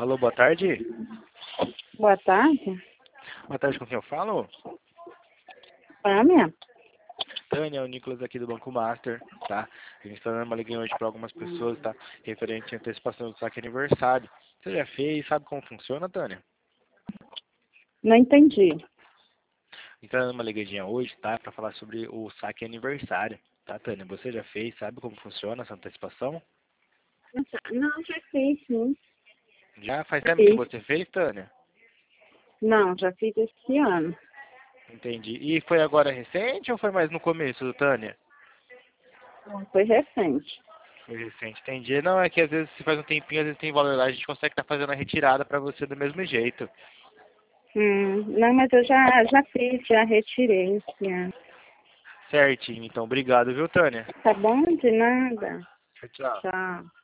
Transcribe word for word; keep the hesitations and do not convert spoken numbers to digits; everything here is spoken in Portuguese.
Alô, boa tarde. Boa tarde. Boa tarde, com quem eu falo? Tânia? Tânia, é o Nicolas aqui do Banco Master, tá? A gente está dando uma liguinha hoje para algumas pessoas, tá? Referente à antecipação do saque aniversário. Você já fez, sabe como funciona, Tânia? Não entendi. A gente está dando uma ligadinha hoje, tá? Para falar sobre o saque aniversário, tá, Tânia? Você já fez, sabe como funciona essa antecipação? Não, já fiz, sim. Já faz tempo que Fiz. você fez, Tânia? Não, já fiz esse ano. Entendi. E foi agora recente ou foi mais no começo, Tânia? Foi recente. Foi recente, entendi. Não, é que às vezes se faz um tempinho, às vezes tem valor lá, a gente consegue estar fazendo a retirada para você do mesmo jeito. Hum, não, mas eu já, já fiz, já retirei esse ano. Certinho, então obrigado, viu, Tânia? Tá bom? De nada. Tchau, tchau. Tchau.